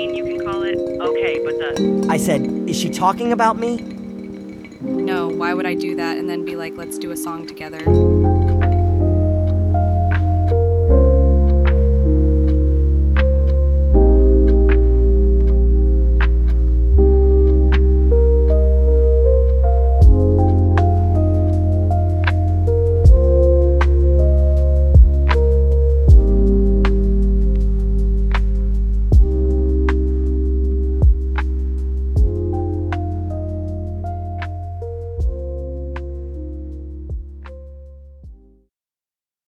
mean, you can call it okay, but the... I said, is she talking about me? No, why would I do that and then be like, let's do a song together?